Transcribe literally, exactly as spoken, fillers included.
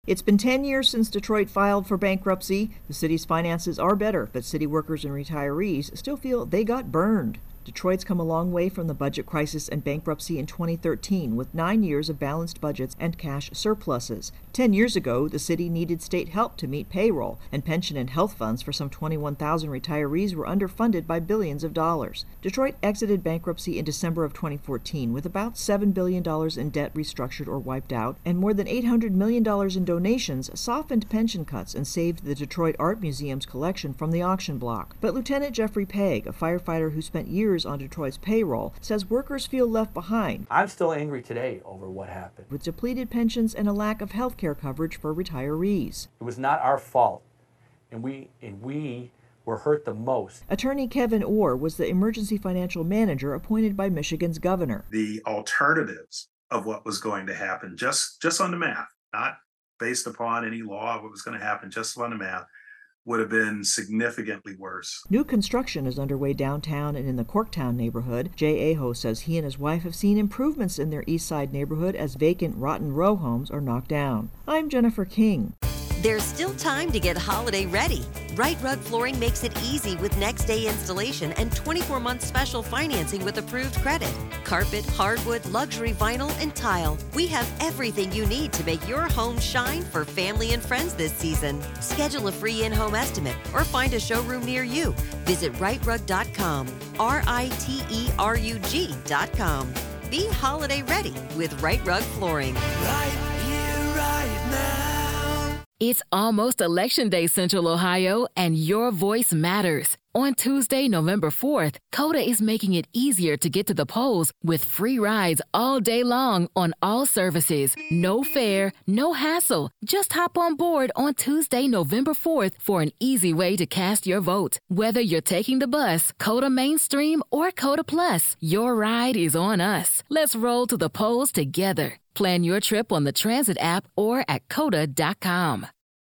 It's been ten years since Detroit filed for bankruptcy. The city's finances are better, but city workers and retirees still feel they got burned. Detroit's come a long way from the budget crisis and bankruptcy in twenty thirteen, with nine years of balanced budgets and cash surpluses. Ten years ago, the city needed state help to meet payroll, and pension and health funds for some twenty-one thousand retirees were underfunded by billions of dollars. Detroit exited bankruptcy in December of twenty fourteen with about seven billion dollars in debt restructured or wiped out, and more than eight hundred million dollars in donations softened pension cuts and saved the Detroit Art Museum's collection from the auction block. But Lieutenant Jeffrey Pegg, a firefighter who spent years on Detroit's payroll, says workers feel left behind. I'm still angry today over what happened. With depleted pensions and a lack of health care coverage for retirees. It was not our fault, and we and we were hurt the most. Attorney Kevin Orr was the emergency financial manager appointed by Michigan's governor. The alternatives of what was going to happen, just, just on the math, not based upon any law of what was going to happen, just on the math, would have been significantly worse. New construction is underway downtown and in the Corktown neighborhood. Jay Aho says he and his wife have seen improvements in their East Side neighborhood as vacant Rotten Row homes are knocked down. I'm Jennifer King. There's still time to get holiday ready. Right Rug Flooring makes it easy with next day installation and twenty-four month special financing with approved credit. Carpet, hardwood, luxury vinyl, and tile. We have everything you need to make your home shine for family and friends this season. Schedule a free in-home estimate or find a showroom near you. Visit right rug dot com, R I T E R U G dot com. Be holiday ready with Right Rug Flooring. Right here, right now. It's almost Election Day, Central Ohio, and your voice matters. On Tuesday, November fourth, Coda is making it easier to get to the polls with free rides all day long on all services. No fare, no hassle. Just hop on board on Tuesday, November fourth for an easy way to cast your vote. Whether you're taking the bus, Coda Mainstream, or Coda Plus, your ride is on us. Let's roll to the polls together. Plan your trip on the Transit app or at coda dot com.